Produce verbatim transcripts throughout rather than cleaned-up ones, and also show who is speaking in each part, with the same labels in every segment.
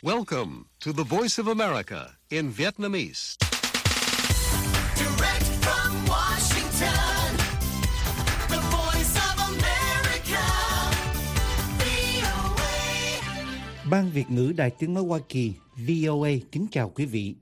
Speaker 1: Welcome to the Voice of America in Vietnamese.
Speaker 2: Direct from Washington, the Voice of America, vê o a.
Speaker 3: Ban Việt ngữ Đài Tiếng nói Hoa Kỳ vê o a kính chào quý vị.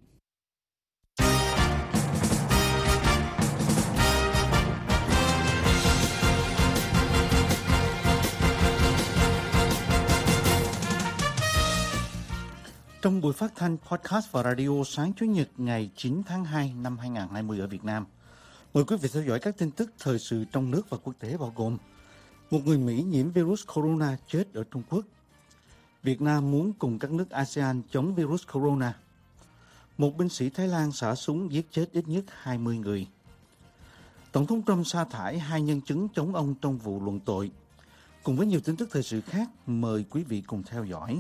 Speaker 3: Trong buổi phát thanh podcast và radio sáng Chủ nhật ngày chín tháng hai năm hai nghìn không trăm hai mươi ở Việt Nam, mời quý vị theo dõi các tin tức thời sự trong nước và quốc tế bao gồm: một người Mỹ nhiễm virus corona chết ở Trung Quốc. Việt Nam muốn cùng các nước a sê an chống virus corona. Một binh sĩ Thái Lan xả súng giết chết ít nhất hai mươi người. Tổng thống Trump sa thải hai nhân chứng chống ông trong vụ luận tội. Cùng với nhiều tin tức thời sự khác, mời quý vị cùng theo dõi.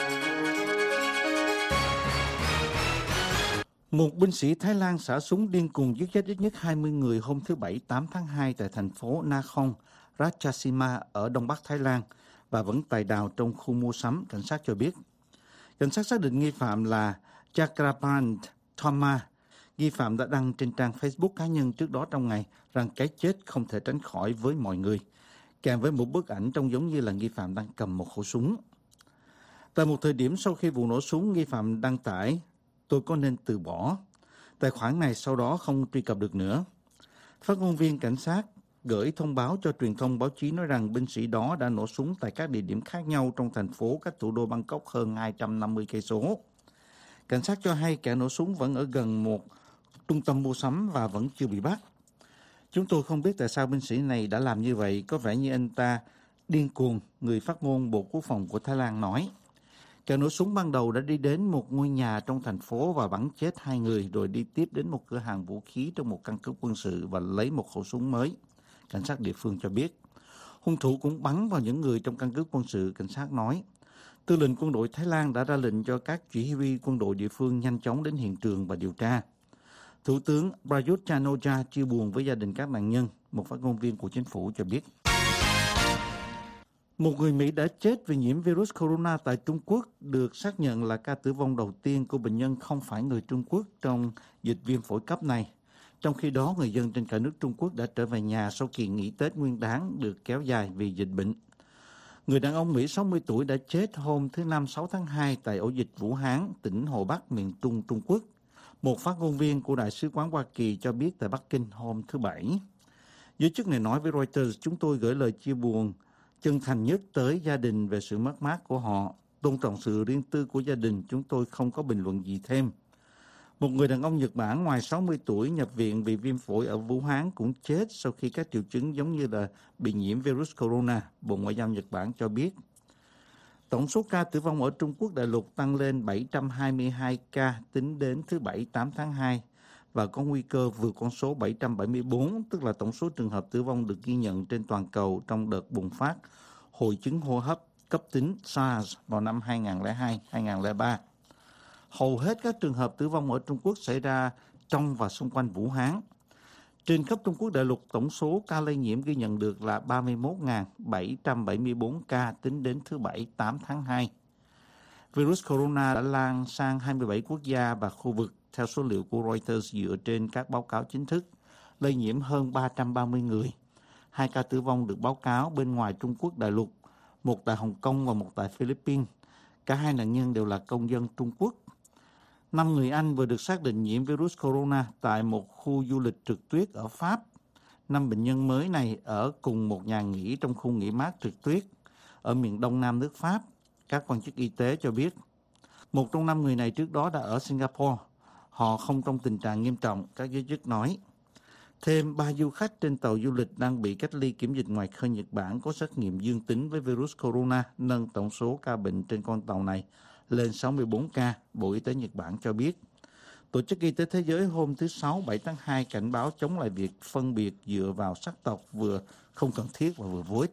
Speaker 3: Một binh sĩ Thái Lan xả súng điên cuồng giết chết ít nhất hai mươi người hôm thứ Bảy tám tháng hai tại thành phố Nakhon Ratchasima ở đông bắc Thái Lan và vẫn tài đào trong khu mua sắm, cảnh sát cho biết. Cảnh sát xác định nghi phạm là Chakrabarti Thoma. Nghi phạm đã đăng trên trang Facebook cá nhân trước đó trong ngày rằng cái chết không thể tránh khỏi với mọi người, kèm với một bức ảnh trông giống như là nghi phạm đang cầm một khẩu súng. Tại một thời điểm sau khi vụ nổ súng, nghi phạm đăng tải "Tôi có nên từ bỏ". Tài khoản này sau đó không truy cập được nữa. Phát ngôn viên cảnh sát gửi thông báo cho truyền thông báo chí nói rằng binh sĩ đó đã nổ súng tại các địa điểm khác nhau trong thành phố cách thủ đô Bangkok hơn hai trăm năm mươi cây số. Cảnh sát cho hay kẻ nổ súng vẫn ở gần một trung tâm mua sắm và vẫn chưa bị bắt. Chúng tôi không biết tại sao binh sĩ này đã làm như vậy, có vẻ như anh ta điên cuồng, người phát ngôn Bộ Quốc phòng của Thái Lan nói. Kẻ nổ súng ban đầu đã đi đến một ngôi nhà trong thành phố và bắn chết hai người, rồi đi tiếp đến một cửa hàng vũ khí trong một căn cứ quân sự và lấy một khẩu súng mới. Cảnh sát địa phương cho biết. Hung thủ cũng bắn vào những người trong căn cứ quân sự, cảnh sát nói. Tư lệnh quân đội Thái Lan đã ra lệnh cho các chỉ huy quân đội địa phương nhanh chóng đến hiện trường và điều tra. Thủ tướng Prayut Chan-o-cha chia buồn với gia đình các nạn nhân, một phát ngôn viên của chính phủ cho biết. Một người Mỹ đã chết vì nhiễm virus corona tại Trung Quốc, được xác nhận là ca tử vong đầu tiên của bệnh nhân không phải người Trung Quốc trong dịch viêm phổi cấp này. Trong khi đó, người dân trên cả nước Trung Quốc đã trở về nhà sau kỳ nghỉ Tết Nguyên đán được kéo dài vì dịch bệnh. Người đàn ông Mỹ sáu mươi tuổi đã chết hôm thứ Năm sáu tháng hai tại ổ dịch Vũ Hán, tỉnh Hồ Bắc, miền Trung Trung Quốc. Một phát ngôn viên của Đại sứ quán Hoa Kỳ cho biết tại Bắc Kinh hôm thứ Bảy. Giới chức này nói với Reuters, chúng tôi gửi lời chia buồn chân thành nhất tới gia đình về sự mất mát của họ. Tôn trọng sự riêng tư của gia đình, chúng tôi không có bình luận gì thêm. Một người đàn ông Nhật Bản ngoài sáu mươi tuổi nhập viện vì viêm phổi ở Vũ Hán cũng chết sau khi các triệu chứng giống như là bị nhiễm virus corona, Bộ Ngoại giao Nhật Bản cho biết. Tổng số ca tử vong ở Trung Quốc đại lục tăng lên bảy trăm hai mươi hai ca tính đến thứ Bảy tám tháng hai và có nguy cơ vượt con số bảy trăm bảy mươi tư, tức là tổng số trường hợp tử vong được ghi nhận trên toàn cầu trong đợt bùng phát hội chứng hô hấp cấp tính SARS vào năm hai nghìn không trăm lẻ hai hai nghìn không trăm lẻ ba. Hầu hết các trường hợp tử vong ở Trung Quốc xảy ra trong và xung quanh Vũ Hán. Trên khắp Trung Quốc đại lục, tổng số ca lây nhiễm ghi nhận được là ba mươi mốt nghìn bảy trăm bảy mươi tư ca tính đến thứ Bảy tám tháng hai. Virus corona đã lan sang hai mươi bảy quốc gia và khu vực, theo số liệu của Reuters dựa trên các báo cáo chính thức, lây nhiễm hơn ba trăm ba mươi người. Hai ca tử vong được báo cáo bên ngoài Trung Quốc đại lục, một tại Hồng Kông và một tại Philippines. Cả hai nạn nhân đều là công dân Trung Quốc. Năm người Anh vừa được xác định nhiễm virus corona tại một khu du lịch trượt tuyết ở Pháp. Năm bệnh nhân mới này ở cùng một nhà nghỉ trong khu nghỉ mát trượt tuyết ở miền đông nam nước Pháp, các quan chức y tế cho biết. Một trong năm người này trước đó đã ở Singapore. Họ không trong tình trạng nghiêm trọng, các giới chức nói. Thêm ba du khách trên tàu du lịch đang bị cách ly kiểm dịch ngoài khơi Nhật Bản có xét nghiệm dương tính với virus corona, nâng tổng số ca bệnh trên con tàu này lên sáu mươi tư ca, Bộ Y tế Nhật Bản cho biết. Tổ chức Y tế Thế giới hôm thứ Sáu bảy tháng hai cảnh báo chống lại việc phân biệt dựa vào sắc tộc vừa không cần thiết và vừa vô ích.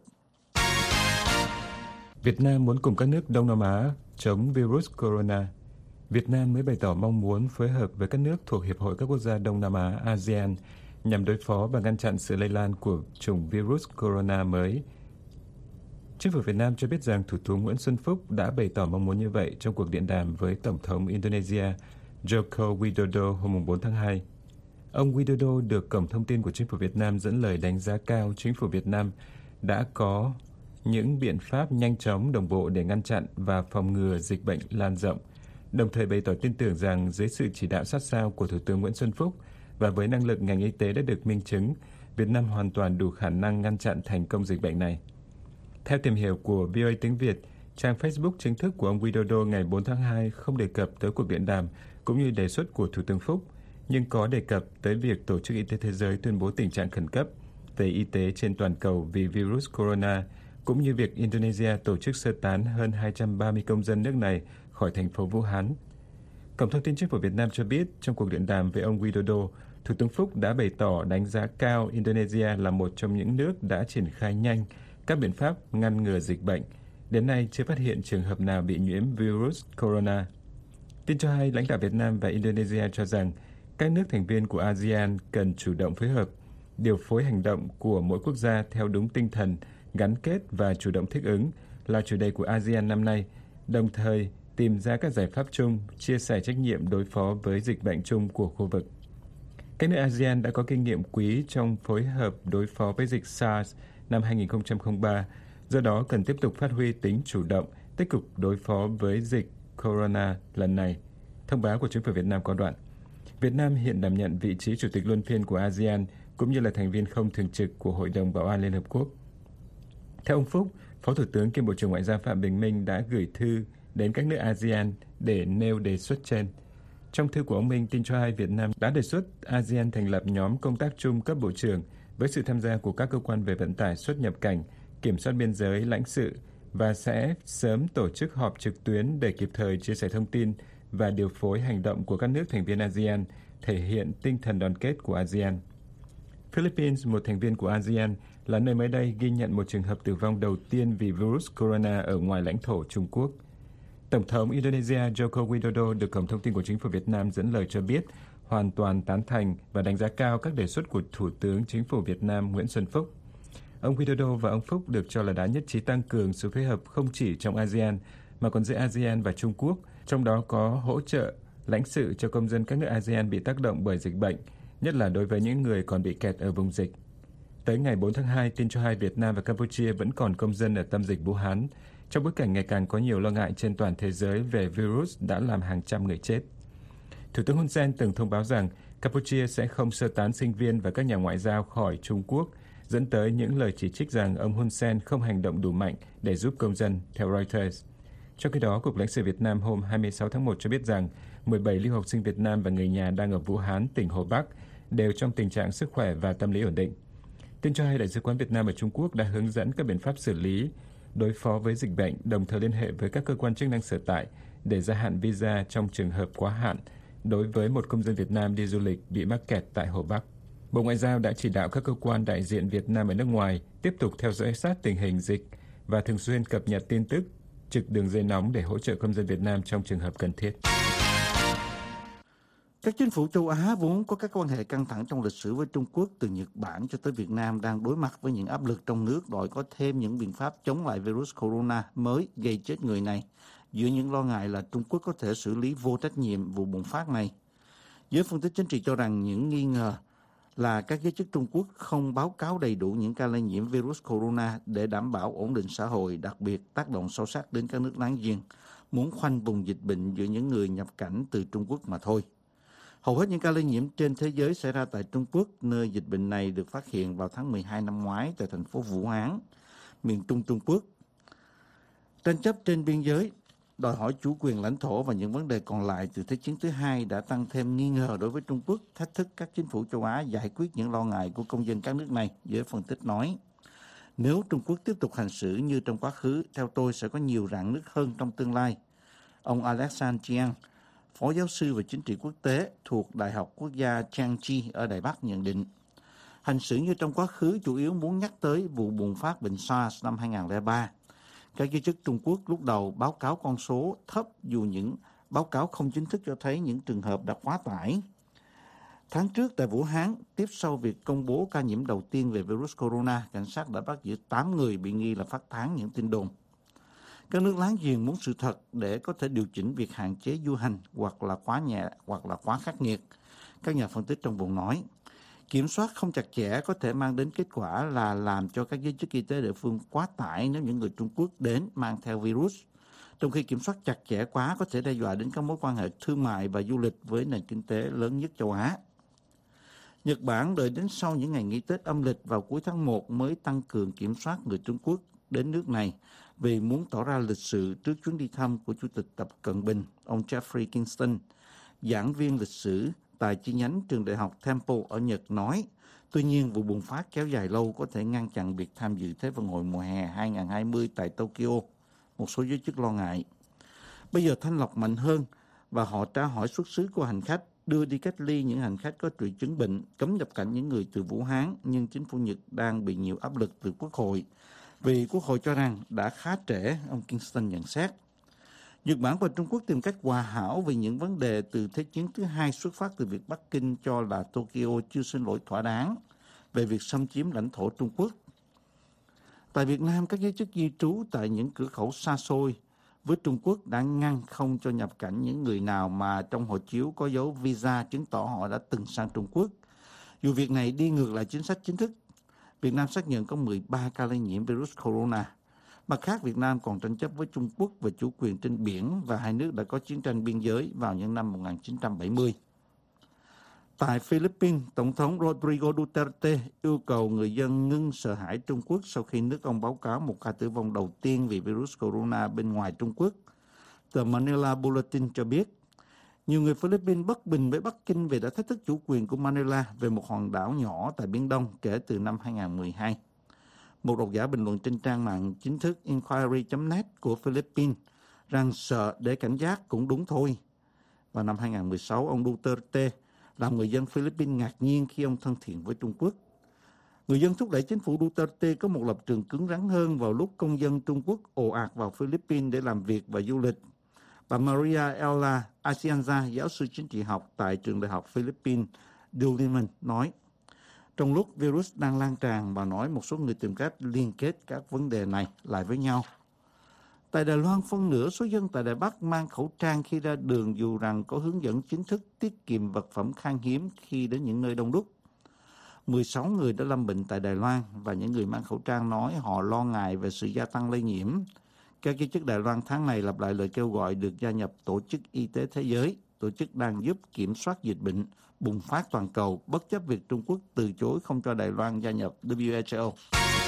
Speaker 4: Việt Nam muốn cùng các nước Đông Nam Á chống virus corona. Việt Nam mới bày tỏ mong muốn phối hợp với các nước thuộc Hiệp hội các quốc gia Đông Nam Á a sê an nhằm đối phó và ngăn chặn sự lây lan của chủng virus corona mới. Chính phủ Việt Nam cho biết rằng Thủ tướng Nguyễn Xuân Phúc đã bày tỏ mong muốn như vậy trong cuộc điện đàm với Tổng thống Indonesia Joko Widodo hôm bốn tháng hai. Ông Widodo được Cổng Thông tin của Chính phủ Việt Nam dẫn lời đánh giá cao Chính phủ Việt Nam đã có những biện pháp nhanh chóng, đồng bộ để ngăn chặn và phòng ngừa dịch bệnh lan rộng, đồng thời bày tỏ tin tưởng rằng dưới sự chỉ đạo sát sao của Thủ tướng Nguyễn Xuân Phúc và với năng lực ngành y tế đã được minh chứng, Việt Nam hoàn toàn đủ khả năng ngăn chặn thành công dịch bệnh này. Theo tìm hiểu của vê o a tiếng Việt, trang Facebook chính thức của ông Widodo ngày bốn tháng hai không đề cập tới cuộc điện đàm cũng như đề xuất của Thủ tướng Phúc, nhưng có đề cập tới việc Tổ chức Y tế Thế giới tuyên bố tình trạng khẩn cấp về y tế trên toàn cầu vì virus corona, cũng như việc Indonesia tổ chức sơ tán hơn hai trăm ba mươi công dân nước này khỏi thành phố Vũ Hán. Cổng Thông tin Chính phủ Việt Nam cho biết trong cuộc điện đàm với ông Widodo, Thủ tướng Phúc đã bày tỏ đánh giá cao Indonesia là một trong những nước đã triển khai nhanh các biện pháp ngăn ngừa dịch bệnh. Đến nay chưa phát hiện trường hợp nào bị nhiễm virus corona. Tin cho hay lãnh đạo Việt Nam và Indonesia cho rằng các nước thành viên của a sê an cần chủ động phối hợp, điều phối hành động của mỗi quốc gia theo đúng tinh thần gắn kết và chủ động thích ứng là chủ đề của a sê an năm nay, đồng thời tìm ra các giải pháp chung, chia sẻ trách nhiệm đối phó với dịch bệnh chung của khu vực. Các nước a sê an đã có kinh nghiệm quý trong phối hợp đối phó với dịch SARS năm hai nghìn không trăm lẻ ba, do đó cần tiếp tục phát huy tính chủ động, tích cực đối phó với dịch corona lần này. Thông báo của Chính phủ Việt Nam có đoạn: Việt Nam hiện đảm nhận vị trí Chủ tịch luân phiên của a sê an cũng như là thành viên không thường trực của Hội đồng Bảo an Liên Hợp Quốc. Theo ông Phúc, Phó Thủ tướng kiêm Bộ trưởng Ngoại giao Phạm Bình Minh đã gửi thư đến các nước a sê an để nêu đề xuất trên. Trong thư của ông Minh, tin cho hay Việt Nam đã đề xuất a sê an thành lập nhóm công tác chung cấp bộ trưởng với sự tham gia của các cơ quan về vận tải, xuất nhập cảnh, kiểm soát biên giới, lãnh sự và sẽ sớm tổ chức họp trực tuyến để kịp thời chia sẻ thông tin và điều phối hành động của các nước thành viên a sê an, thể hiện tinh thần đoàn kết của a sê an. Philippines, một thành viên của a sê an, là nơi mới đây ghi nhận một trường hợp tử vong đầu tiên vì virus corona ở ngoài lãnh thổ Trung Quốc. Tổng thống Indonesia Joko Widodo được Cổng Thông tin của Chính phủ Việt Nam dẫn lời cho biết hoàn toàn tán thành và đánh giá cao các đề xuất của Thủ tướng Chính phủ Việt Nam Nguyễn Xuân Phúc. Ông Widodo và ông Phúc được cho là đã nhất trí tăng cường sự phối hợp không chỉ trong a sê an mà còn giữa a sê an và Trung Quốc, trong đó có hỗ trợ lãnh sự cho công dân các nước a sê an bị tác động bởi dịch bệnh, nhất là đối với những người còn bị kẹt ở vùng dịch. Tới ngày bốn tháng hai, tin cho hay Việt Nam và Campuchia vẫn còn công dân ở tâm dịch Vũ Hán, trong bối cảnh ngày càng có nhiều lo ngại trên toàn thế giới về virus đã làm hàng trăm người chết. Thủ tướng Hun Sen từng thông báo rằng Campuchia sẽ không sơ tán sinh viên và các nhà ngoại giao khỏi Trung Quốc, dẫn tới những lời chỉ trích rằng ông Hun Sen không hành động đủ mạnh để giúp công dân, theo Reuters. Trong khi đó, Cục lãnh sự Việt Nam hôm hai mươi sáu tháng một cho biết rằng mười bảy lưu học sinh Việt Nam và người nhà đang ở Vũ Hán, tỉnh Hồ Bắc, đều trong tình trạng sức khỏe và tâm lý ổn định. Tin cho hay Đại sứ quán Việt Nam ở Trung Quốc đã hướng dẫn các biện pháp xử lý, đối phó với dịch bệnh, đồng thời liên hệ với các cơ quan chức năng sở tại để gia hạn visa trong trường hợp quá hạn đối với một công dân Việt Nam đi du lịch bị mắc kẹt tại Hồ Bắc. Bộ Ngoại giao đã chỉ đạo các cơ quan đại diện Việt Nam ở nước ngoài tiếp tục theo dõi sát tình hình dịch và thường xuyên cập nhật tin tức, trực đường dây nóng để hỗ trợ công dân Việt Nam trong trường hợp cần thiết.
Speaker 3: Các chính phủ châu Á vốn có các quan hệ căng thẳng trong lịch sử với Trung Quốc, từ Nhật Bản cho tới Việt Nam, đang đối mặt với những áp lực trong nước đòi có thêm những biện pháp chống lại virus corona mới gây chết người này, giữa những lo ngại là Trung Quốc có thể xử lý vô trách nhiệm vụ bùng phát này. Giới phân tích chính trị cho rằng những nghi ngờ là các giới chức Trung Quốc không báo cáo đầy đủ những ca lây nhiễm virus corona để đảm bảo ổn định xã hội, đặc biệt tác động sâu sắc đến các nước láng giềng, muốn khoanh vùng dịch bệnh giữa những người nhập cảnh từ Trung Quốc mà thôi. Hầu hết những ca lây nhiễm trên thế giới xảy ra tại Trung Quốc, nơi dịch bệnh này được phát hiện vào tháng mười hai năm ngoái tại thành phố Vũ Hán, miền Trung Trung Quốc. Tranh chấp trên biên giới, đòi hỏi chủ quyền lãnh thổ và những vấn đề còn lại từ Thế chiến thứ hai đã tăng thêm nghi ngờ đối với Trung Quốc, thách thức các chính phủ châu Á giải quyết những lo ngại của công dân các nước này, giới phân tích nói. Nếu Trung Quốc tiếp tục hành xử như trong quá khứ, theo tôi sẽ có nhiều rạn nứt hơn trong tương lai. Ông Alexander Chiang, Phó giáo sư về chính trị quốc tế thuộc Đại học Quốc gia Changchi ở Đài Bắc nhận định, hành xử như trong quá khứ chủ yếu muốn nhắc tới vụ bùng phát bệnh SARS năm hai nghìn không trăm lẻ ba. Các giới chức Trung Quốc lúc đầu báo cáo con số thấp dù những báo cáo không chính thức cho thấy những trường hợp đã quá tải. tháng trước tại Vũ Hán, tiếp sau việc công bố ca nhiễm đầu tiên về virus corona, cảnh sát đã bắt giữ tám người bị nghi là phát tán những tin đồn. Các nước láng giềng muốn sự thật để có thể điều chỉnh việc hạn chế du hành hoặc là quá nhẹ hoặc là quá khắc nghiệt. Các nhà phân tích trong vùng nói, kiểm soát không chặt chẽ có thể mang đến kết quả là làm cho các giới chức y tế địa phương quá tải nếu những người Trung Quốc đến mang theo virus, trong khi kiểm soát chặt chẽ quá có thể đe dọa đến các mối quan hệ thương mại và du lịch với nền kinh tế lớn nhất châu Á. Nhật Bản đợi đến sau những ngày nghỉ Tết âm lịch vào cuối tháng một mới tăng cường kiểm soát người Trung Quốc đến nước này vì muốn tỏ ra lịch sự trước chuyến đi thăm của Chủ tịch Tập Cận Bình, ông Jeffrey Kingston, giảng viên lịch sử tại chi nhánh trường đại học Temple ở Nhật nói. Tuy nhiên, vụ bùng phát kéo dài lâu có thể ngăn chặn việc tham dự Thế vận hội mùa hè hai không hai không tại Tokyo, một số giới chức lo ngại. Bây giờ thanh lọc mạnh hơn và họ tra hỏi xuất xứ của hành khách, đưa đi cách ly những hành khách có triệu chứng bệnh, cấm nhập cảnh những người từ Vũ Hán, nhưng chính phủ Nhật đang bị nhiều áp lực từ Quốc hội. Vì Quốc hội cho rằng đã khá trễ, ông Kingston nhận xét. Nhật Bản và Trung Quốc tìm cách hòa hảo vì những vấn đề từ Thế chiến thứ hai xuất phát từ việc Bắc Kinh cho là Tokyo chưa xin lỗi thỏa đáng về việc xâm chiếm lãnh thổ Trung Quốc. Tại Việt Nam, các giới chức di trú tại những cửa khẩu xa xôi với Trung Quốc đã ngăn không cho nhập cảnh những người nào mà trong hộ chiếu có dấu visa chứng tỏ họ đã từng sang Trung Quốc. Dù việc này đi ngược lại chính sách chính thức, Việt Nam xác nhận có mười ba ca lây nhiễm virus corona. Mặt khác, Việt Nam còn tranh chấp với Trung Quốc về chủ quyền trên biển và hai nước đã có chiến tranh biên giới vào những năm một nghìn chín trăm bảy mươi. Tại Philippines, Tổng thống Rodrigo Duterte yêu cầu người dân ngưng sợ hãi Trung Quốc sau khi nước ông báo cáo một ca tử vong đầu tiên vì virus corona bên ngoài Trung Quốc. Tờ Manila Bulletin cho biết, nhiều người Philippines bất bình với Bắc Kinh vì đã thách thức chủ quyền của Manila về một hòn đảo nhỏ tại Biển Đông kể từ năm hai không một hai. Một độc giả bình luận trên trang mạng chính thức Inquiry chấm net của Philippines rằng sợ để cảnh giác cũng đúng thôi. Vào năm hai không một sáu, ông Duterte làm người dân Philippines ngạc nhiên khi ông thân thiện với Trung Quốc. Người dân thúc đẩy chính phủ Duterte có một lập trường cứng rắn hơn vào lúc công dân Trung Quốc ồ ạt vào Philippines để làm việc và du lịch. Bà Maria Ella Asianza, giáo sư chính trị học tại trường đại học Philippines Diliman, nói, trong lúc virus đang lan tràn, bà nói một số người tìm cách liên kết các vấn đề này lại với nhau. Tại Đài Loan, phân nửa số dân tại Đài Bắc mang khẩu trang khi ra đường dù rằng có hướng dẫn chính thức tiết kiệm vật phẩm khan hiếm khi đến những nơi đông đúc. mười sáu người đã lâm bệnh tại Đài Loan và những người mang khẩu trang nói họ lo ngại về sự gia tăng lây nhiễm. Các giới chức Đài Loan tháng này lặp lại lời kêu gọi được gia nhập Tổ chức Y tế Thế giới, tổ chức đang giúp kiểm soát dịch bệnh bùng phát toàn cầu, bất chấp việc Trung Quốc từ chối không cho Đài Loan gia nhập W H O.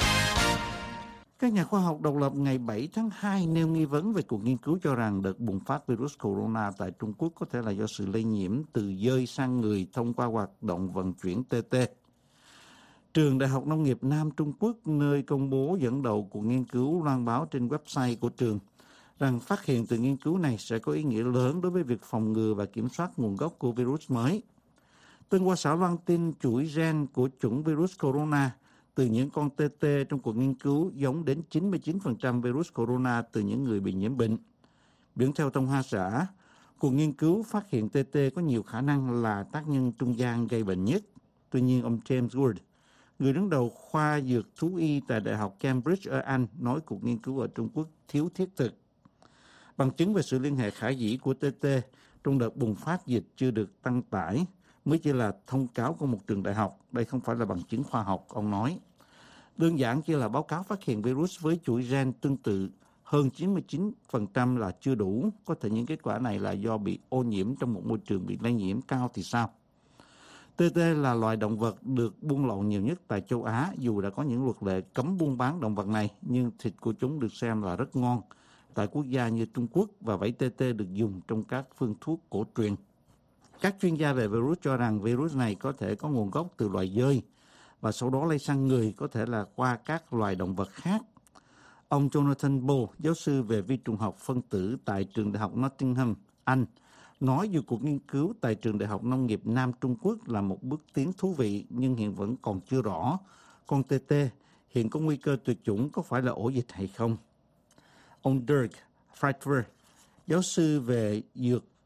Speaker 3: Các nhà khoa học độc lập ngày bảy tháng hai nêu nghi vấn về cuộc nghiên cứu cho rằng đợt bùng phát virus corona tại Trung Quốc có thể là do sự lây nhiễm từ dơi sang người thông qua hoạt động vận chuyển tê tê. Trường Đại học Nông nghiệp Nam Trung Quốc, nơi công bố dẫn đầu cuộc nghiên cứu, loan báo trên website của trường rằng phát hiện từ nghiên cứu này sẽ có ý nghĩa lớn đối với việc phòng ngừa và kiểm soát nguồn gốc của virus mới. Tân Hoa Xã loan tin chuỗi gen của chủng virus corona từ những con tê tê trong cuộc nghiên cứu giống đến chín mươi chín phần trăm virus corona từ những người bị nhiễm bệnh. Biển theo Tân Hoa Xã, cuộc nghiên cứu phát hiện tê tê có nhiều khả năng là tác nhân trung gian gây bệnh nhất. Tuy nhiên, ông James Ward, người đứng đầu khoa dược thú y tại Đại học Cambridge ở Anh, nói cuộc nghiên cứu ở Trung Quốc thiếu thiết thực. Bằng chứng về sự liên hệ khả dĩ của tê tê trong đợt bùng phát dịch chưa được đăng tải, mới chỉ là thông cáo của một trường đại học. Đây không phải là bằng chứng khoa học, ông nói. Đơn giản chỉ là báo cáo phát hiện virus với chuỗi gen tương tự hơn chín mươi chín phần trăm là chưa đủ. Có thể những kết quả này là do bị ô nhiễm trong một môi trường bị lây nhiễm cao thì sao? tê tê là loài động vật được buôn lậu nhiều nhất tại châu Á. Dù đã có những luật lệ cấm buôn bán động vật này, nhưng thịt của chúng được xem là rất ngon tại quốc gia như Trung Quốc, và vảy tê tê được dùng trong các phương thuốc cổ truyền. Các chuyên gia về virus cho rằng virus này có thể có nguồn gốc từ loài dơi và sau đó lây sang người, có thể là qua các loài động vật khác. Ông Jonathan Bo, giáo sư về vi trùng học phân tử tại trường Đại học Nottingham, Anh, nói dù cuộc nghiên cứu tại trường Đại học Nông nghiệp Nam Trung Quốc là một bước tiến thú vị, nhưng hiện vẫn còn chưa rõ con tê tê hiện có nguy cơ tuyệt chủng có phải là ổ dịch hay không. Ông Dirk Freitwer, giáo sư về dược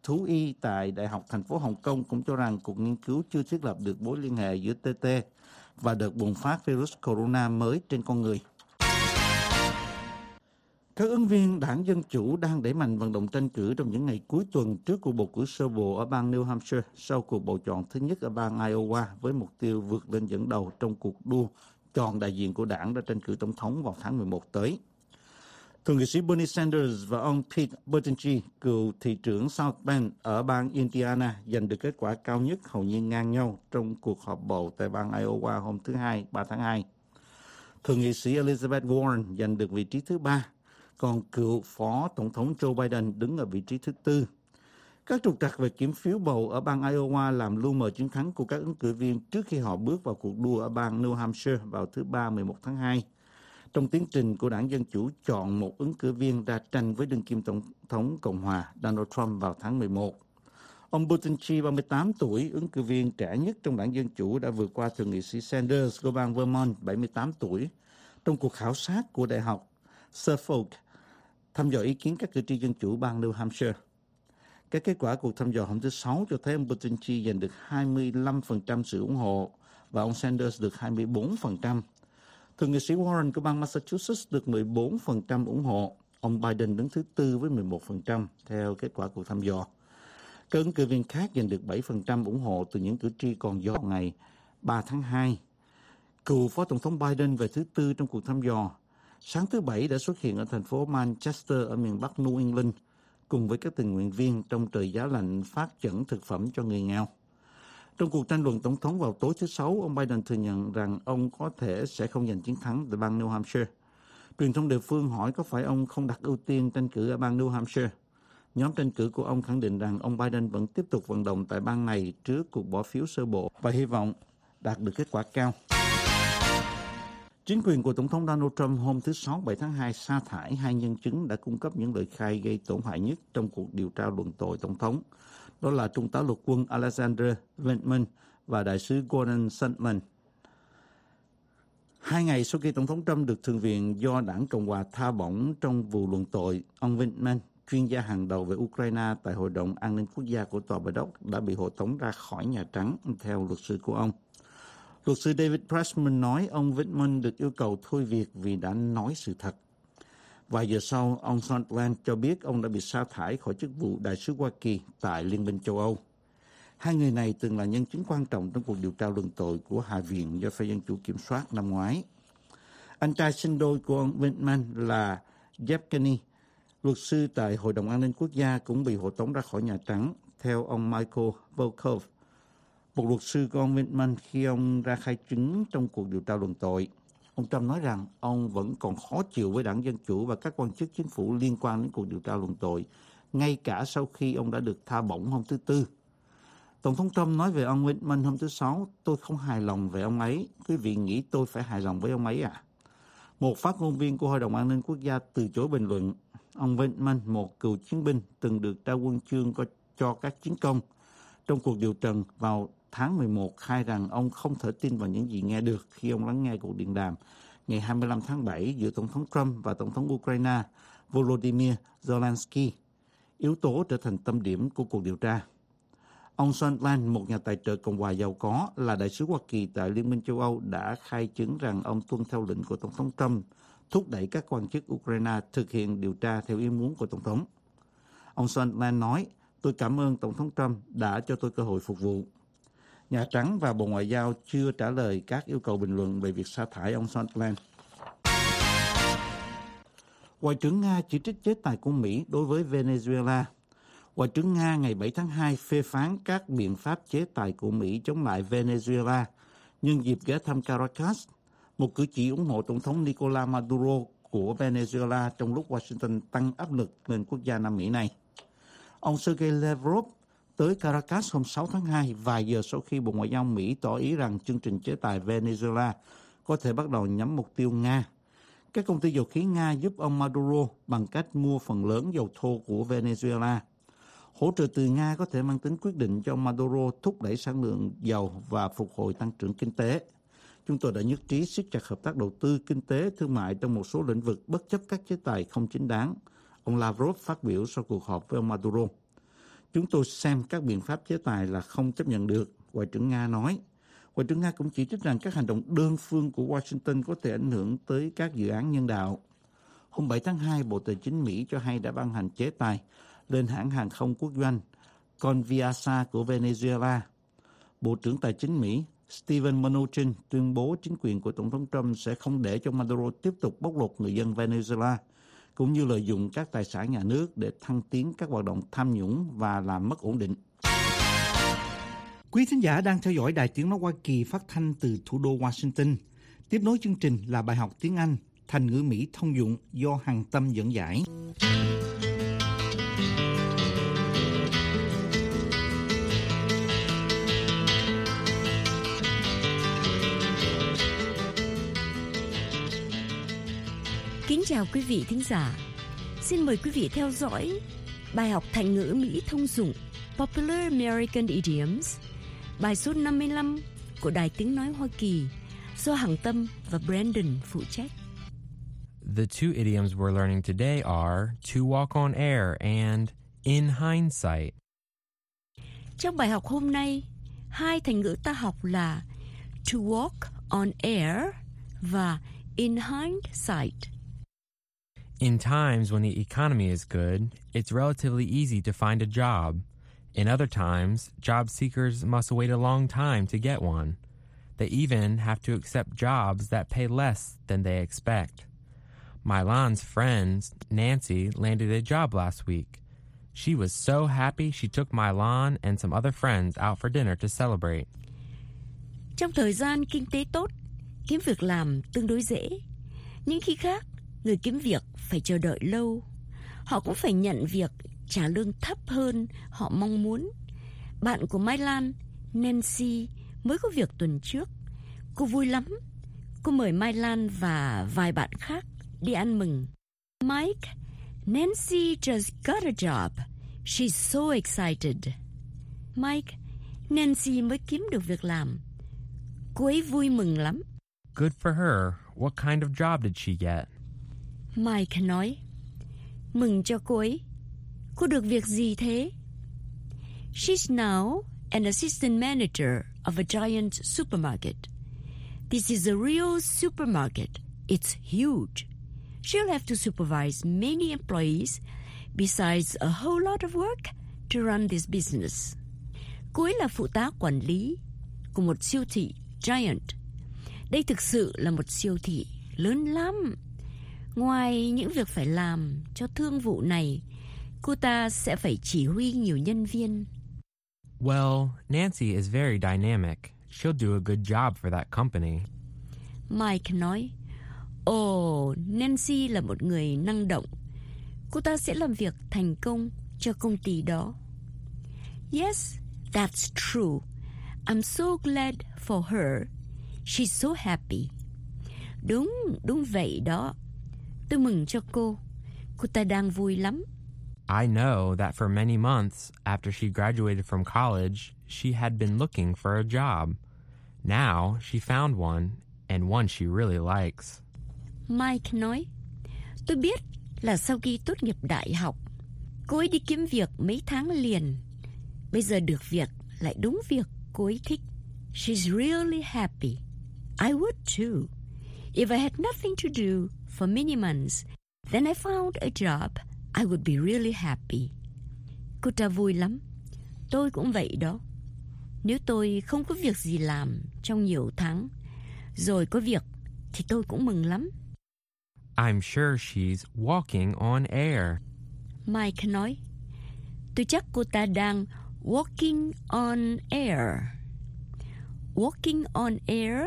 Speaker 3: thú y tại Đại học thành phố Hồng Kông cũng cho rằng cuộc nghiên cứu chưa thiết lập được mối liên hệ giữa tê tê và đợt bùng phát virus corona mới trên con người. Các ứng viên đảng Dân Chủ đang đẩy mạnh vận động tranh cử trong những ngày cuối tuần trước cuộc bầu cử sơ bộ ở bang New Hampshire sau cuộc bầu chọn thứ nhất ở bang Iowa với mục tiêu vượt lên dẫn đầu trong cuộc đua chọn đại diện của đảng ra tranh cử tổng thống vào tháng mười một tới. Thượng nghị sĩ Bernie Sanders và ông Pete Buttigieg, cựu thị trưởng South Bend ở bang Indiana, giành được kết quả cao nhất hầu như ngang nhau trong cuộc họp bầu tại bang Iowa hôm thứ Hai, ba tháng hai. Thượng nghị sĩ Elizabeth Warren giành được vị trí thứ ba, còn cựu phó tổng thống Joe Biden đứng ở vị trí thứ tư. Các trục trặc về kiểm phiếu bầu ở bang Iowa làm lu mờ chiến thắng của các ứng cử viên trước khi họ bước vào cuộc đua ở bang New Hampshire vào thứ Ba mười một tháng hai. Trong tiến trình của đảng Dân Chủ chọn một ứng cử viên ra tranh với đương kim tổng thống Cộng hòa Donald Trump vào tháng mười một. Ông Buttigieg, ba mươi tám tuổi, ứng cử viên trẻ nhất trong đảng Dân Chủ, đã vượt qua thượng nghị sĩ Sanders của bang Vermont, bảy mươi tám tuổi, trong cuộc khảo sát của Đại học Suffolk thăm dò ý kiến các cử tri Dân Chủ bang New Hampshire. Các kết quả cuộc thăm dò hôm thứ Sáu cho thấy ông Buttigieg giành được hai mươi lăm phần trăm sự ủng hộ và ông Sanders được hai mươi bốn phần trăm. Thượng nghị sĩ Warren của bang Massachusetts được mười bốn phần trăm ủng hộ. Ông Biden đứng thứ tư với mười một phần trăm theo kết quả cuộc thăm dò. Các ứng cử viên khác giành được bảy phần trăm ủng hộ từ những cử tri còn do ngày ba tháng hai. Cựu phó tổng thống Biden về thứ tư trong cuộc thăm dò. Sáng thứ Bảy đã xuất hiện ở thành phố Manchester ở miền Bắc New England cùng với các tình nguyện viên trong trời giá lạnh phát chẩn thực phẩm cho người nghèo. Trong cuộc tranh luận tổng thống vào tối thứ Sáu, ông Biden thừa nhận rằng ông có thể sẽ không giành chiến thắng tại bang New Hampshire. Truyền thông địa phương hỏi có phải ông không đặt ưu tiên tranh cử ở bang New Hampshire. Nhóm tranh cử của ông khẳng định rằng ông Biden vẫn tiếp tục vận động tại bang này trước cuộc bỏ phiếu sơ bộ và hy vọng đạt được kết quả cao. Chính quyền của Tổng thống Donald Trump hôm thứ Sáu, bảy tháng hai sa thải hai nhân chứng đã cung cấp những lời khai gây tổn hại nhất trong cuộc điều tra luận tội Tổng thống. Đó là Trung tá lục quân Alexander Vindman và đại sứ Gordon Sondland. Hai ngày sau khi Tổng thống Trump được Thượng viện do đảng Cộng hòa tha bổng trong vụ luận tội, ông Vindman, chuyên gia hàng đầu về Ukraine tại Hội đồng An ninh Quốc gia của Tòa Bạch Ốc, đã bị hộ tống ra khỏi Nhà Trắng theo luật sư của ông. Luật sư David Pressman nói ông Vindman được yêu cầu thôi việc vì đã nói sự thật. Vài giờ sau, ông Sondland cho biết ông đã bị sa thải khỏi chức vụ đại sứ Hoa Kỳ tại Liên minh châu Âu. Hai người này từng là nhân chứng quan trọng trong cuộc điều tra luận tội của Hạ viện do phe Dân Chủ kiểm soát năm ngoái. Anh trai sinh đôi của ông Vindman là Yevgeny, luật sư tại Hội đồng An ninh Quốc gia, cũng bị hộ tống ra khỏi Nhà Trắng, theo ông Michael Volkov, một luật sư của ông Vindman, khi ông ra khai chứng trong cuộc điều tra luận tội. Ông Trump nói rằng ông vẫn còn khó chịu với đảng Dân Chủ và các quan chức chính phủ liên quan đến cuộc điều tra luận tội, ngay cả sau khi ông đã được tha bổng hôm thứ Tư. Tổng thống Trump nói về ông Vindman hôm thứ Sáu: "Tôi không hài lòng về ông ấy. Quý vị nghĩ tôi phải hài lòng với ông ấy à?" Một phát ngôn viên của Hội đồng An ninh Quốc gia từ chối bình luận. Ông Vindman, một cựu chiến binh từng được trao huân chương cho các chiến công trong cuộc điều trần vào tháng mười một, khai rằng ông không thể tin vào những gì nghe được khi ông lắng nghe cuộc điện đàm ngày hai mươi lăm tháng bảy giữa Tổng thống Trump và Tổng thống Ukraine Volodymyr Zelensky. Yếu tố trở thành tâm điểm của cuộc điều tra. Ông Sondland, một nhà tài trợ Cộng hòa giàu có, là đại sứ Hoa Kỳ tại Liên minh châu Âu, đã khai chứng rằng ông tuân theo lệnh của Tổng thống Trump, thúc đẩy các quan chức Ukraine thực hiện điều tra theo ý muốn của Tổng thống. Ông Sondland nói: "Tôi cảm ơn Tổng thống Trump đã cho tôi cơ hội phục vụ." Nhà Trắng và Bộ Ngoại giao chưa trả lời các yêu cầu bình luận về việc sa thải ông Sondland. Ngoại trưởng Nga chỉ trích chế tài của Mỹ đối với Venezuela. Ngoại trưởng Nga ngày bảy tháng hai phê phán các biện pháp chế tài của Mỹ chống lại Venezuela nhân dịp ghé thăm Caracas, một cử chỉ ủng hộ Tổng thống Nicolás Maduro của Venezuela trong lúc Washington tăng áp lực lên quốc gia Nam Mỹ này. Ông Sergei Lavrov tới Caracas hôm sáu tháng hai, vài giờ sau khi Bộ Ngoại giao Mỹ tỏ ý rằng chương trình chế tài Venezuela có thể bắt đầu nhắm mục tiêu Nga. Các công ty dầu khí Nga giúp ông Maduro bằng cách mua phần lớn dầu thô của Venezuela. Hỗ trợ từ Nga có thể mang tính quyết định cho ông Maduro thúc đẩy sản lượng dầu và phục hồi tăng trưởng kinh tế. Chúng tôi đã nhất trí siết chặt hợp tác đầu tư, kinh tế, thương mại trong một số lĩnh vực bất chấp các chế tài không chính đáng, ông Lavrov phát biểu sau cuộc họp với ông Maduro. Chúng tôi xem các biện pháp chế tài là không chấp nhận được, Ngoại trưởng Nga nói. Ngoại trưởng Nga cũng chỉ trích rằng các hành động đơn phương của Washington có thể ảnh hưởng tới các dự án nhân đạo. Hôm bảy tháng hai, Bộ Tài chính Mỹ cho hay đã ban hành chế tài lên hãng hàng không quốc doanh Conviasa của Venezuela. Bộ trưởng Tài chính Mỹ Steven Mnuchin tuyên bố chính quyền của Tổng thống Trump sẽ không để cho Maduro tiếp tục bóc lột người dân Venezuela, cũng như lợi dụng các tài sản nhà nước để thăng tiến các hoạt động tham nhũng và làm mất ổn định. Quý thính giả đang theo dõi Đài Tiếng nói Hoa Kỳ phát thanh từ thủ đô Washington. Tiếp nối chương trình là bài học tiếng Anh, thành ngữ Mỹ thông dụng do Hằng Tâm dẫn giải.
Speaker 5: Kính chào quý vị thính giả. Xin mời quý vị theo dõi bài học thành ngữ Mỹ thông dụng Popular American Idioms, bài số năm mươi lăm của Đài Tiếng nói Hoa Kỳ do Hằng Tâm và Brandon phụ trách.
Speaker 6: The two idioms we're learning today are to walk on air and in hindsight.
Speaker 5: Trong bài học hôm nay, hai thành ngữ ta học là to walk on air và in hindsight.
Speaker 6: In times when the economy is good, it's relatively easy to find a job. In other times, job seekers must wait a long time to get one. They even have to accept jobs that pay less than they expect. Mylan's friend, Nancy, landed a job last week. She was so happy she took Mylan and some other friends out for dinner to celebrate.
Speaker 5: Trong thời gian kinh tế tốt, kiếm việc làm tương đối dễ. Nhưng khi khác, người kiếm việc phải chờ đợi lâu. Họ cũng phải nhận việc trả lương thấp hơn họ mong muốn. Bạn của Mai Lan, Nancy, mới có việc tuần trước. Cô vui lắm. Cô mời Mai Lan và vài bạn khác đi ăn mừng. Mike, Nancy just got a job. She's so excited. Mike, Nancy mới kiếm được việc làm. Cô ấy vui mừng lắm.
Speaker 6: Good for her. What kind of job did she get?
Speaker 5: Mike nói, mừng cho cô ấy. Cô được việc gì thế? She's now an assistant manager of a giant supermarket. This is a real supermarket. It's huge. She'll have to supervise many employees besides a whole lot of work to run this business. Cô ấy là phụ tá quản lý của một siêu thị giant. Đây thực sự là một siêu thị lớn lắm. Ngoài những việc phải làm cho thương vụ này, cô ta sẽ phải chỉ huy nhiều nhân viên.
Speaker 6: Well, Nancy is very dynamic. She'll do a good job for that company.
Speaker 5: Mike nói, ồ, oh, Nancy là một người năng động. Cô ta sẽ làm việc thành công cho công ty đó. Yes, that's true. I'm so glad for her. She's so happy. Đúng, đúng vậy đó. Tôi mừng cho cô. Cô ta đang vui lắm.
Speaker 6: I know that for many months after she graduated from college, she had been looking for a job. Now she found one, and one she really likes.
Speaker 5: Mike nói, tôi biết là sau khi tốt nghiệp đại học, cô ấy đi kiếm việc mấy tháng liền. Bây giờ được việc lại đúng việc cô ấy thích. She's really happy. I would too. If I had nothing to do for many months, then I found a job, I would be really happy. Cô ta vui lắm. Tôi cũng vậy đó. Nếu tôi không có việc gì làm trong nhiều tháng, rồi có việc, thì tôi cũng mừng lắm.
Speaker 6: I'm sure she's walking on air.
Speaker 5: Mike nói, tôi chắc cô ta đang walking on air. Walking on air?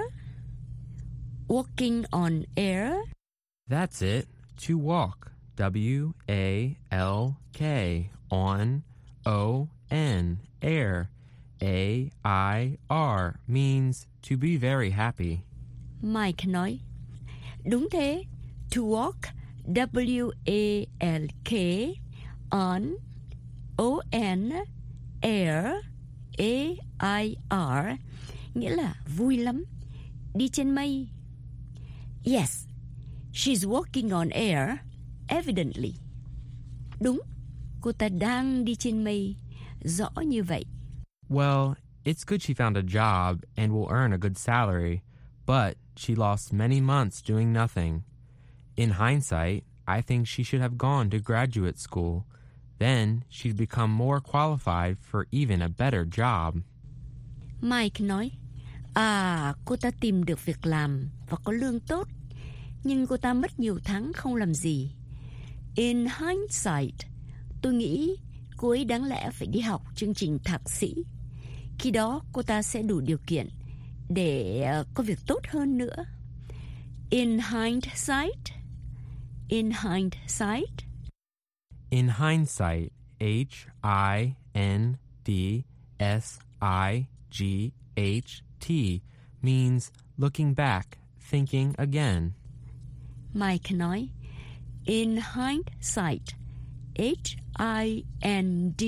Speaker 5: Walking on air?
Speaker 6: That's it. To walk. W A L K. On. O N. Air. A I R. Means to be very happy.
Speaker 5: Mike nói, đúng thế. To walk. W A L K. On. O N. Air. A I R. Nghĩa là vui lắm. Đi trên mây. Yes, she's walking on air, evidently. Đúng, cô ta đang đi trên mây, rõ như vậy.
Speaker 6: Well, it's good she found a job and will earn a good salary, but she lost many months doing nothing. In hindsight, I think she should have gone to graduate school. Then she'd become more qualified for even a better job.
Speaker 5: Mike nói, à, cô ta tìm được việc làm và có lương tốt, nhưng cô ta mất nhiều tháng không làm gì. In hindsight, tôi nghĩ cô ấy đáng lẽ phải đi học chương trình thạc sĩ. Khi đó cô ta sẽ đủ điều kiện để uh, có việc tốt hơn nữa. In hindsight, in hindsight.
Speaker 6: In hindsight, H I N D S I G H T, means looking back, thinking again.
Speaker 5: Mike nói, in hindsight, H I N D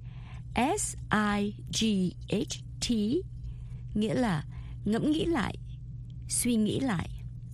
Speaker 5: S I G H T, nghĩa là ngẫm nghĩ lại, suy nghĩ lại.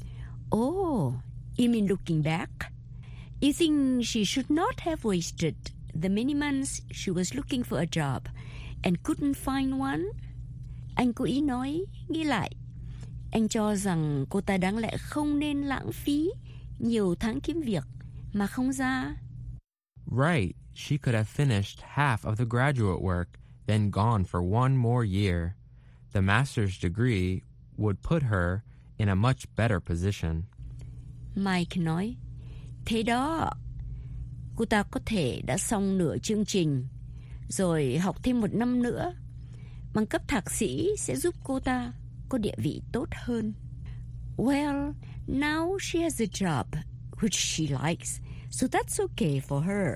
Speaker 5: Oh, you mean looking back? You think she should not have wasted the many months she was looking for a job and couldn't find one? Anh cố ý nói, nghĩ lại. Anh cho rằng cô ta đáng lẽ không nên lãng phí nhiều tháng kiếm việc mà không ra.
Speaker 6: Right, she could have finished half of the graduate work, then gone for one more year. The master's degree would put her in a much better position.
Speaker 5: Mike nói, thế đó, cô ta có thể đã xong nửa chương trình, rồi học thêm một năm nữa. Bằng cấp thạc sĩ sẽ giúp cô ta có địa vị tốt hơn. Well, now she has a job which she likes, so that's okay for her.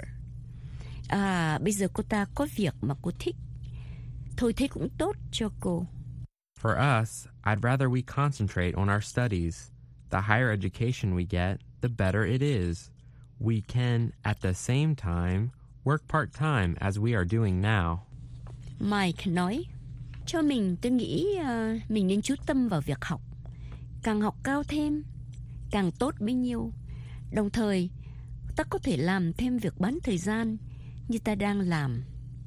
Speaker 5: À, bây giờ cô ta có việc mà cô thích. Thôi thế cũng tốt cho cô.
Speaker 6: For us, I'd rather we concentrate on our studies. The higher education we get, the better it is. We can, at the same time, work part-time as we are doing now.
Speaker 5: Mike nói, cho mình tôi nghĩ uh, mình nên chú tâm vào việc học. Càng học cao thêm, càng tốt bấy nhiêu. Đồng thời, ta có thể làm thêm việc bán thời gian như ta đang làm.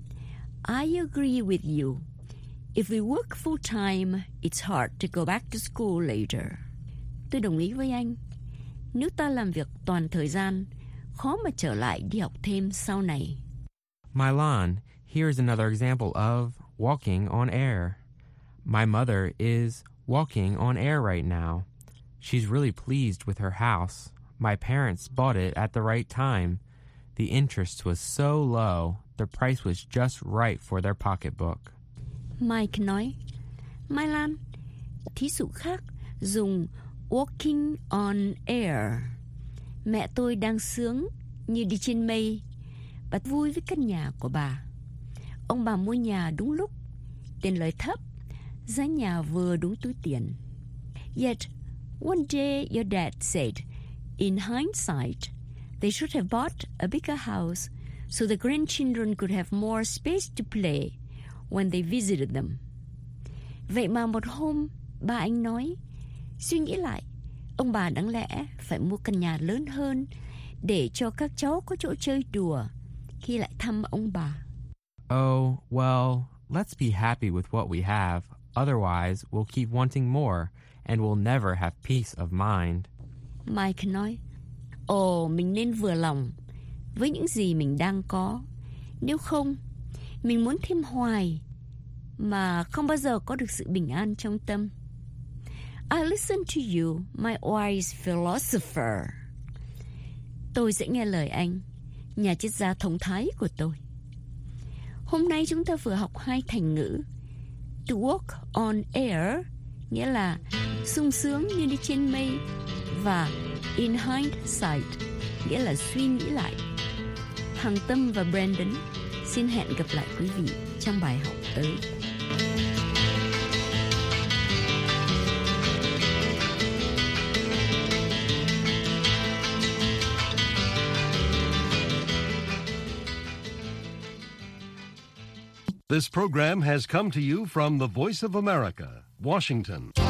Speaker 5: I agree with you. If we work full-time, it's hard to go back to school later. Tôi đồng ý với anh. Nếu ta làm việc toàn thời gian, khó mà trở lại đi học thêm sau này.
Speaker 6: Milan, here's another example of walking on air. My mother is walking on air right now. She's really pleased with her house. My parents bought it at the right time. The interest was so low, the price was just right for their pocketbook.
Speaker 5: Mike nói, Mai Lan, thí dụ khác dùng walking on air. Mẹ tôi đang sướng như đi trên mây. Bà vui với căn nhà của bà. Ông bà mua nhà đúng lúc, tiền lời thấp, giá nhà vừa đúng túi tiền. Yet, one day your dad said, in hindsight, they should have bought a bigger house so the grandchildren could have more space to play when they visited them. Vậy mà một hôm, ba anh nói, suy nghĩ lại, ông bà đáng lẽ phải mua căn nhà lớn hơn để cho các cháu có chỗ chơi đùa khi lại thăm ông bà.
Speaker 6: Oh, well, let's be happy with what we have. Otherwise, we'll keep wanting more and we'll never have peace of mind.
Speaker 5: Mike nói, ồ, mình nên vừa lòng với những gì mình đang có. Nếu không, mình muốn thêm hoài mà không bao giờ có được sự bình an trong tâm. I listen to you, my wise philosopher. Tôi sẽ nghe lời anh, nhà triết gia thông thái của tôi. Hôm nay chúng ta vừa học hai thành ngữ. To walk on air, nghĩa là sung sướng như đi trên mây, và in hindsight, nghĩa là suy nghĩ lại. Hằng Tâm và Brandon xin hẹn gặp lại quý vị trong bài học tới.
Speaker 1: This program has come to you from the Voice of America, Washington.